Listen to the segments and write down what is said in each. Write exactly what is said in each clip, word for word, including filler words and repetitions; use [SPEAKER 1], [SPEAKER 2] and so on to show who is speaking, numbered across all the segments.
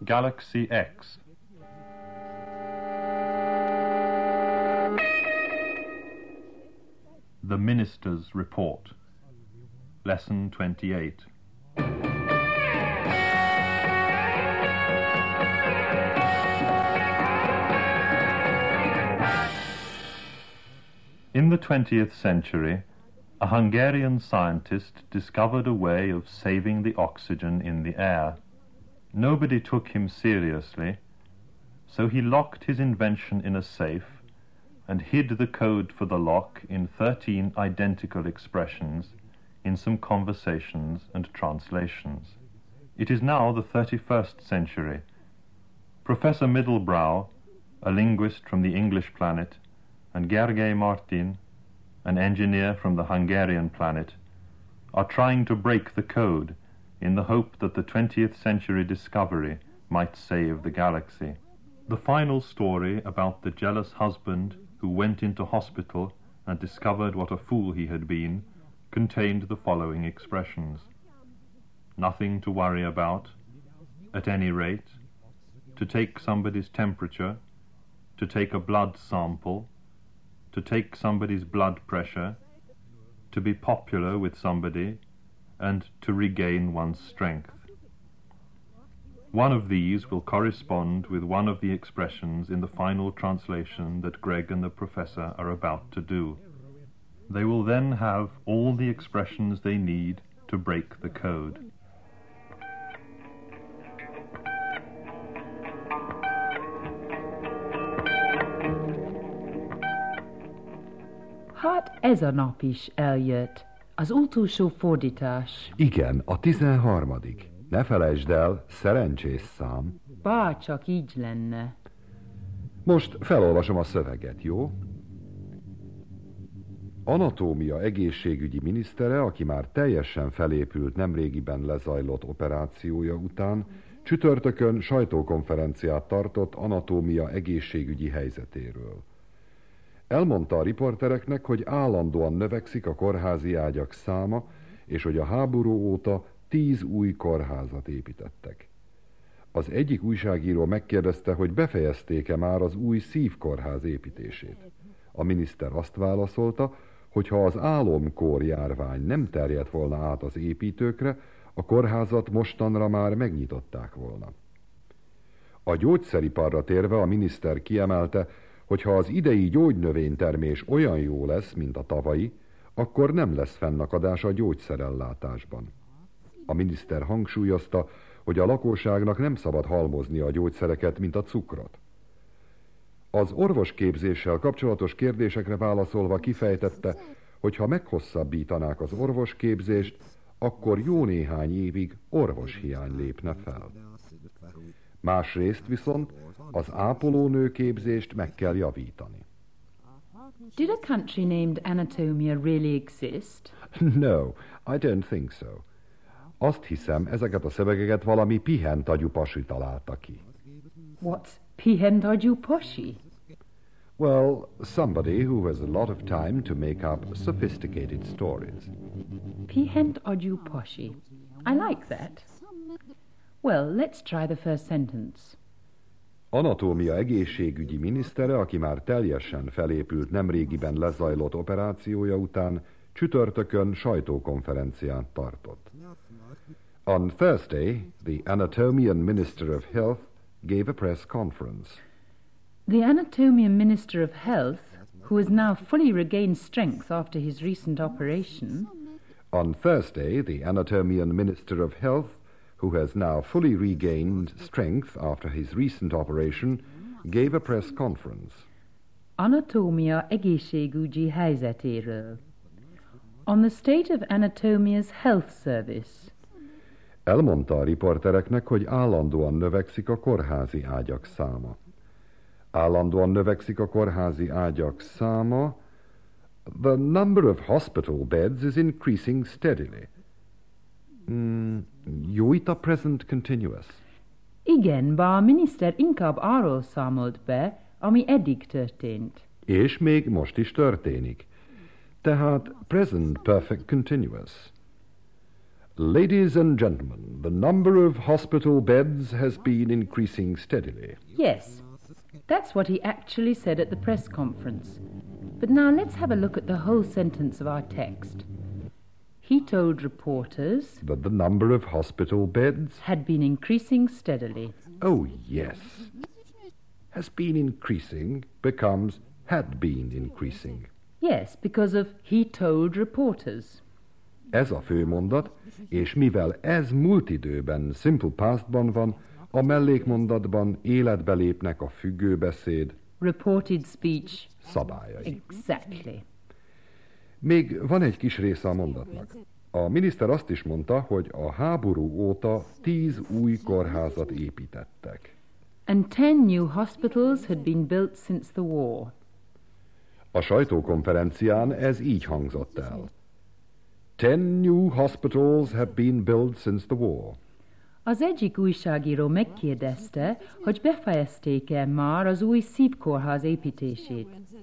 [SPEAKER 1] Galaxy X. The Minister's Report. Lesson twenty-eight. In the twentieth century, a Hungarian scientist discovered a way of saving the oxygen in the air. Nobody took him seriously, so he locked his invention in a safe and hid the code for the lock in thirteen identical expressions in some conversations and translations. It is now the thirty-first century. Professor Middlebrow, a linguist from the English planet, and Gergely Martin, an engineer from the Hungarian planet, are trying to break the code in the hope that the twentieth century discovery might save the galaxy. The final story about the jealous husband who went into hospital and discovered what a fool he had been contained the following expressions: nothing to worry about, at any rate, to take somebody's temperature, to take a blood sample, to take somebody's blood pressure, to be popular with somebody, and to regain one's strength. One of these will correspond with one of the expressions in the final translation that Greg and the professor are about to do. They will then have all the expressions they need to break the code.
[SPEAKER 2] Hát ez a nap is eljött. Az utolsó fordítás.
[SPEAKER 3] Igen, a tizenharmadik. Ne felejtsd el, szerencsés szám.
[SPEAKER 2] Bárcsak így lenne.
[SPEAKER 3] Most felolvasom a szöveget, jó? Anatómia egészségügyi minisztere, aki már teljesen felépült nemrégiben lezajlott operációja után, csütörtökön sajtókonferenciát tartott anatómia egészségügyi helyzetéről. Elmondta a riportereknek, hogy állandóan növekszik a kórházi ágyak száma, és hogy a háború óta tíz új kórházat építettek. Az egyik újságíró megkérdezte, hogy befejezték-e már az új szívkórház építését. A miniszter azt válaszolta, hogy ha az álomkór járvány nem terjedt volna át az építőkre, a kórházat mostanra már megnyitották volna. A gyógyszeriparra térve a miniszter kiemelte, hogy ha az idei gyógynövénytermés olyan jó lesz, mint a tavalyi, akkor nem lesz fennakadás a gyógyszerellátásban. A miniszter hangsúlyozta, hogy a lakosságnak nem szabad halmozni a gyógyszereket, mint a cukrot. Az orvosképzéssel kapcsolatos kérdésekre válaszolva kifejtette, hogy ha meghosszabbítanák az orvosképzést, akkor jó néhány évig orvoshiány lépne fel. Másrészt viszont az ápolónőképzést meg kell javítani.
[SPEAKER 2] Did a country named Anatomia really exist?
[SPEAKER 3] No, I don't think so. Azt hiszem, ezeket a szövegeket valami pihent agyú pasi találta ki.
[SPEAKER 2] What's pihent agyú pasi?
[SPEAKER 3] Well, somebody who has a lot of time to make up sophisticated stories.
[SPEAKER 2] Pihent agyú pasi. I like that. Well, let's try the first sentence.
[SPEAKER 3] Anatómia egészségügyi minisztere, aki már teljesen felépült nemrégiben lezajlott operációja után, csütörtökön sajtókonferenciát tartott. On Thursday, the Anatomian Minister of Health gave a press conference.
[SPEAKER 2] The Anatomian Minister of Health, who has now fully regained strength after his recent operation...
[SPEAKER 3] On Thursday, the Anatomian Minister of Health, who has now fully regained strength after his recent operation, gave a press conference.
[SPEAKER 2] Anatómia egészségügyi helyzetéről. On the state of Anatomia's health service.
[SPEAKER 3] Elmondta a riportereknek, hogy állandóan növekszik a kórházi ágyak száma. Állandóan növekszik a kórházi ágyak száma. The number of hospital beds is increasing steadily. Mm, jó itt a present continuous.
[SPEAKER 2] Igen, bár a miniszter inkább arról számolt be, ami eddig történt.
[SPEAKER 3] És még most is történik. Tehát present perfect continuous. Ladies and gentlemen, the number of hospital beds has been increasing steadily.
[SPEAKER 2] Yes, that's what he actually said at the press conference. But now let's have a look at the whole sentence of our text. He told reporters
[SPEAKER 3] That the number of hospital beds...
[SPEAKER 2] had been increasing steadily.
[SPEAKER 3] Oh, yes. Has been increasing becomes had been increasing.
[SPEAKER 2] Yes, because of he told reporters.
[SPEAKER 3] Ez a főmondat, és mivel ez múlt időben simple pastban van, a mellékmondatban életbe lépnek a függőbeszéd
[SPEAKER 2] Reported speech.
[SPEAKER 3] szabályai.
[SPEAKER 2] Exactly.
[SPEAKER 3] Még van egy kis része a mondatnak. A miniszter azt is mondta, hogy a háború óta tíz új kórházat építettek.
[SPEAKER 2] And ten new hospitals had been built since the war.
[SPEAKER 3] A sajtókonferencián ez így hangzott el. Ten new hospitals have been built since the war.
[SPEAKER 2] Az egyik újságíró megkérdezte, hogy befejezték-e már az új szívkórház építését.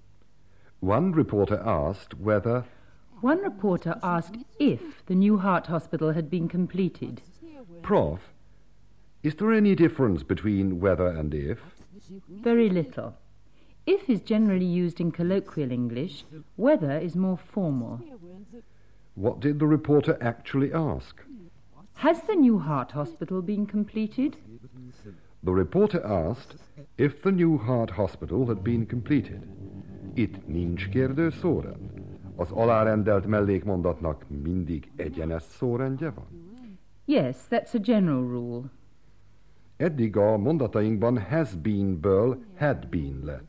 [SPEAKER 3] One reporter asked whether...
[SPEAKER 2] One reporter asked if the new heart hospital had been completed.
[SPEAKER 3] Prof, is there any difference between whether and if?
[SPEAKER 2] Very little. If is generally used in colloquial English, whether is more formal.
[SPEAKER 3] What did the reporter actually ask?
[SPEAKER 2] Has the new heart hospital been completed?
[SPEAKER 3] The reporter asked if the new heart hospital had been completed. Itt nincs kérdőszórend. Az alárendelt mellékmondatnak mindig egyenes szórendje van?
[SPEAKER 2] Yes, that's a general rule.
[SPEAKER 3] Eddig a mondatainkban has been-ből had been lett.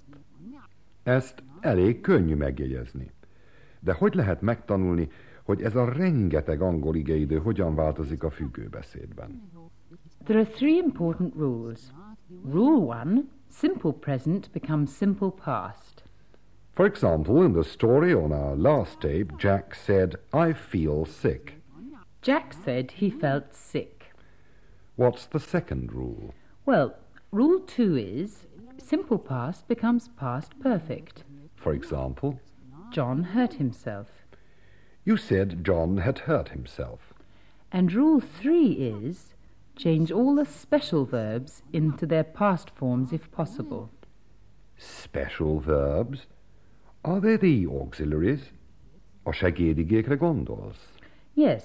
[SPEAKER 3] Ezt elég könnyű megjegyezni. De hogy lehet megtanulni, hogy ez a rengeteg angol igeidő hogyan változik a függőbeszédben?
[SPEAKER 2] There are three important rules. Rule one, simple present becomes simple past.
[SPEAKER 3] For example, in the story on our last tape, Jack said, I feel sick.
[SPEAKER 2] Jack said he felt sick.
[SPEAKER 3] What's the second rule?
[SPEAKER 2] Well, rule two is simple past becomes past perfect.
[SPEAKER 3] For example,
[SPEAKER 2] John hurt himself.
[SPEAKER 3] you said John had hurt himself.
[SPEAKER 2] And rule three is change all the special verbs into their past forms if possible.
[SPEAKER 3] Special verbs? Are they the auxiliaries? A segédigékre gondolsz?
[SPEAKER 2] Yes.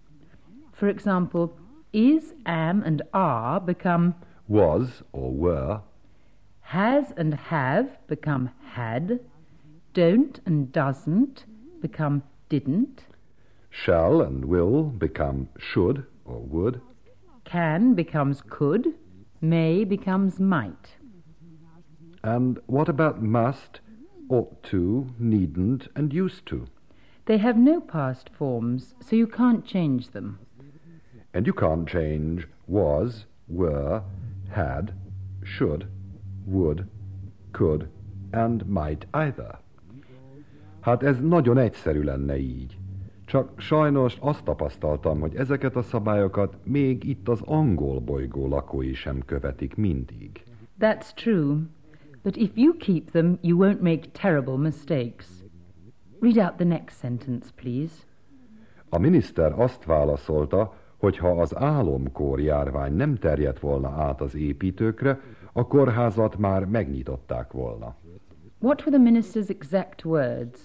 [SPEAKER 2] For example, is, am, and are become
[SPEAKER 3] Was or were.
[SPEAKER 2] has and have become had. Don't and doesn't become didn't.
[SPEAKER 3] Shall and will become should or would.
[SPEAKER 2] Can becomes could. May becomes might.
[SPEAKER 3] And what about must, ought to, needn't, and used to?
[SPEAKER 2] They have no past forms, so you can't change them.
[SPEAKER 3] And you can't change was, were, had, should, would, could, and might either. Hát ez nagyon egyszerű lenne így. Csak sajnos azt tapasztaltam, hogy ezeket a szabályokat még itt az angol bolygó lakói sem követik mindig.
[SPEAKER 2] That's true. But if you keep them, you won't make terrible mistakes. Read out the next sentence, please.
[SPEAKER 3] A miniszter azt válaszolta, hogy ha az álomkór járvány nem terjedt volna át az építőkre, a kórházat már megnyitották volna.
[SPEAKER 2] What were the minister's exact words?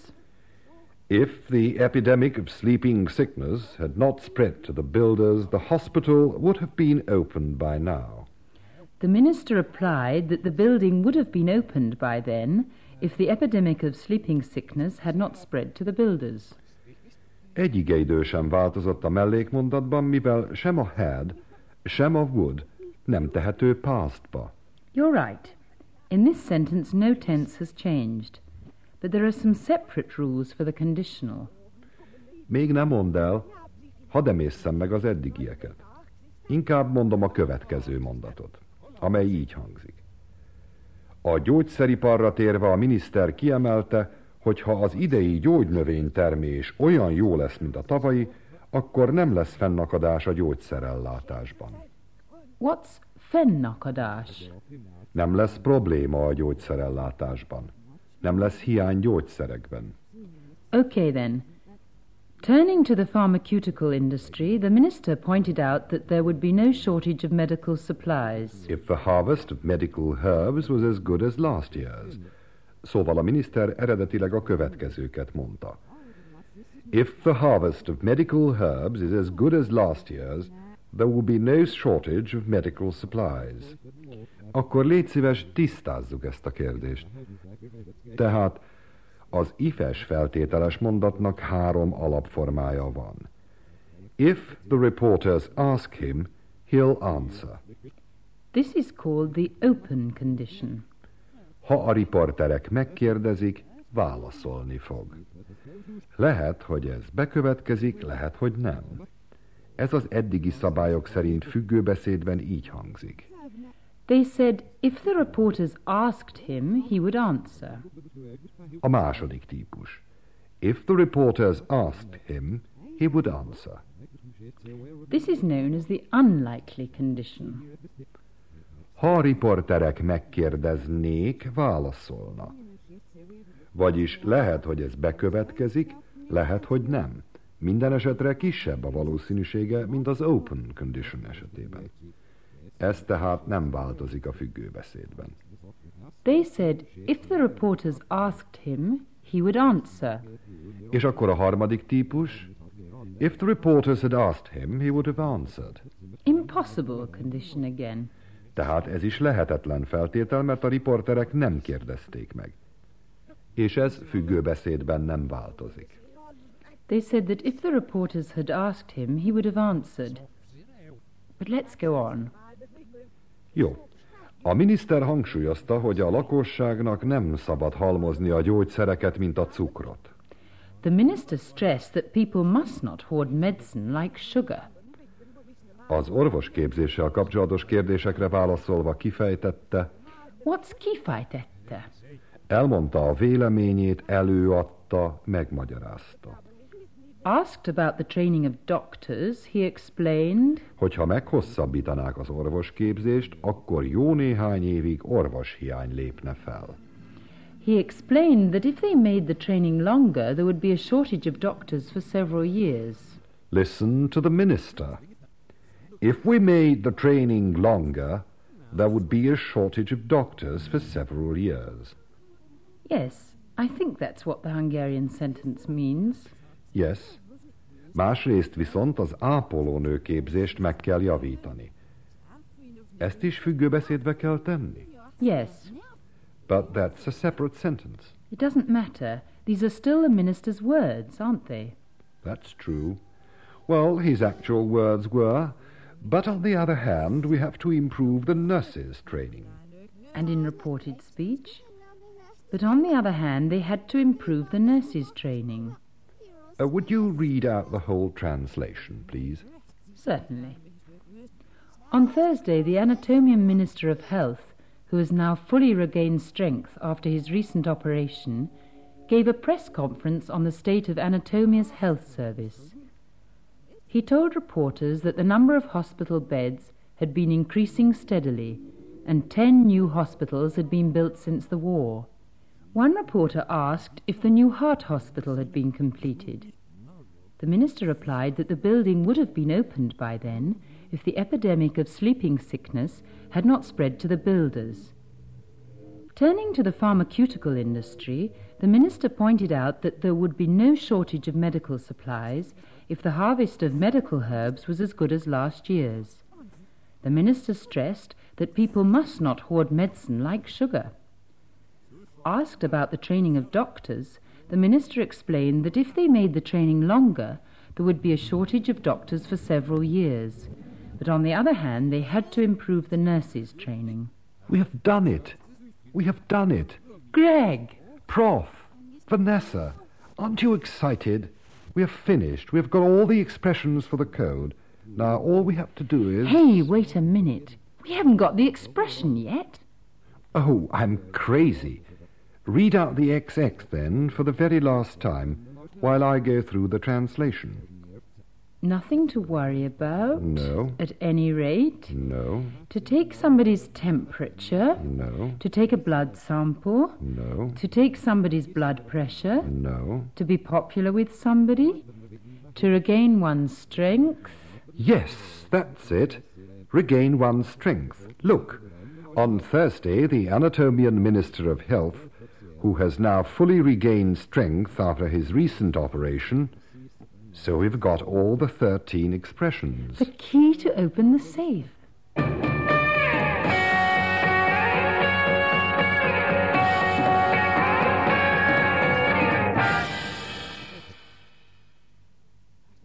[SPEAKER 3] If the epidemic of sleeping sickness had not spread to the builders, the hospital would have been opened by now.
[SPEAKER 2] The minister replied that the building would have been opened by then if the epidemic of sleeping sickness had not spread to the builders.
[SPEAKER 3] Egy igeidő sem változott a mellékmondatban, mivel sem a had, sem a would nem tehető pastba.
[SPEAKER 2] You're right. In this sentence, no tense has changed. But there are some separate rules for the conditional.
[SPEAKER 3] Még nem mondd el, hadd emésszem meg az eddigieket. Inkább mondom a következő mondatot, amely így hangzik. A gyógyszeriparra térve a miniszter kiemelte, hogy ha az idei gyógynövénytermés olyan jó lesz, mint a tavalyi, akkor nem lesz fennakadás a gyógyszerellátásban.
[SPEAKER 2] What's fennakadás?
[SPEAKER 3] Nem lesz probléma a gyógyszerellátásban. Nem lesz hiány gyógyszerekben.
[SPEAKER 2] Okay then. Turning to the pharmaceutical industry, the minister pointed out that there would be no shortage of medical supplies.
[SPEAKER 3] If the harvest of medical herbs was as good as last year's. Szóval a miniszter eredetileg a következőket mondta. If the harvest of medical herbs is as good as last year's, there will be no shortage of medical supplies. Akkor légy szíves, tisztázzuk ezt a kérdést. Tehát az ifes feltételes mondatnak három alapformája van. If the reporters ask him, he'll answer.
[SPEAKER 2] This is called the open condition.
[SPEAKER 3] Ha a riporterek megkérdezik, válaszolni fog. Lehet, hogy ez bekövetkezik, lehet, hogy nem. Ez az eddigi szabályok szerint függőbeszédben így hangzik.
[SPEAKER 2] They said if the reporters asked him, he would answer.
[SPEAKER 3] A második típus. If the reporters asked him, he would answer.
[SPEAKER 2] This is known as the unlikely condition.
[SPEAKER 3] Ha a riporterek megkérdeznék, válaszolna. Vagyis lehet, hogy ez bekövetkezik, lehet, hogy nem. Minden esetre kisebb a valószínűsége, mint az open condition esetében. Ez tehát nem változik a függőbeszédben.
[SPEAKER 2] They said if the reporters asked him, he would answer.
[SPEAKER 3] És akkor a harmadik típus. If the reporters had asked him, he would have answered.
[SPEAKER 2] Impossible condition again.
[SPEAKER 3] Tehát ez is lehetetlen feltétel, mert a riporterek nem kérdezték meg. És ez függőbeszédben nem változik.
[SPEAKER 2] They said that if the reporters had asked him, he would have answered. But let's go on.
[SPEAKER 3] Jó. A miniszter hangsúlyozta, hogy a lakosságnak nem szabad halmozni a gyógyszereket, mint a cukrot.
[SPEAKER 2] The minister stressed that people must not hoard medicine like sugar.
[SPEAKER 3] Az orvosképzéssel kapcsolatos kérdésekre válaszolva kifejtette,
[SPEAKER 2] What's kifejtette?
[SPEAKER 3] elmondta a véleményét, előadta, megmagyarázta.
[SPEAKER 2] Asked about the training of doctors, he explained,
[SPEAKER 3] Hogyha meghosszabbítanák az orvosképzést, akkor jó néhány évig orvoshiány lépne fel.
[SPEAKER 2] he explained that if they made the training longer, there would be a shortage of doctors for several years.
[SPEAKER 3] Listen to the minister. If we made the training longer, there would be a shortage of doctors for several years.
[SPEAKER 2] Yes, I think that's what the Hungarian sentence means.
[SPEAKER 3] Yes. Másrészt viszont az ápolónő képzést meg kell javítani. Ezt is függőbeszédbe kell tenni.
[SPEAKER 2] Yes,
[SPEAKER 3] But that's a separate sentence.
[SPEAKER 2] it doesn't matter. These are still the minister's words, aren't they?
[SPEAKER 3] That's true. Well, his actual words were, but on the other hand, we have to improve the nurses' training.
[SPEAKER 2] And in reported speech? But on the other hand, they had to improve the nurses' training.
[SPEAKER 3] Uh, would you read out the whole translation, please?
[SPEAKER 2] Certainly. On Thursday, the Anatomian Minister of Health, who has now fully regained strength after his recent operation, gave a press conference on the state of Anatomia's health service. He told reporters that the number of hospital beds had been increasing steadily, and ten new hospitals had been built since the war. One reporter asked if the new heart hospital had been completed. The minister replied that the building would have been opened by then if the epidemic of sleeping sickness had not spread to the builders. Turning to the pharmaceutical industry, the minister pointed out that there would be no shortage of medical supplies if the harvest of medical herbs was as good as last year's. The minister stressed that people must not hoard medicine like sugar. Asked about the training of doctors, the minister explained that if they made the training longer, there would be a shortage of doctors for several years. But on the other hand, they had to improve the nurses' training.
[SPEAKER 3] We have done it. We have done it.
[SPEAKER 2] Greg!
[SPEAKER 3] Prof, Vanessa, aren't you excited? We have finished. We have got all the expressions for the code. Now all we have to do is...
[SPEAKER 2] Hey, wait a minute. We haven't got the expression yet.
[SPEAKER 3] Oh, I'm crazy. Read out the X X then for the very last time while I go through the translation.
[SPEAKER 2] Nothing to worry about.
[SPEAKER 3] No.
[SPEAKER 2] At any rate.
[SPEAKER 3] No.
[SPEAKER 2] To take somebody's temperature.
[SPEAKER 3] No.
[SPEAKER 2] To take a blood sample.
[SPEAKER 3] No.
[SPEAKER 2] To take somebody's blood pressure.
[SPEAKER 3] No.
[SPEAKER 2] To be popular with somebody. To regain one's strength?
[SPEAKER 3] Yes, that's it. Regain one's strength. Look, on Thursday, the Anatomian Minister of Health, who has now fully regained strength after his recent operation, so we've got all the thirteen expressions.
[SPEAKER 2] The key to open the safe.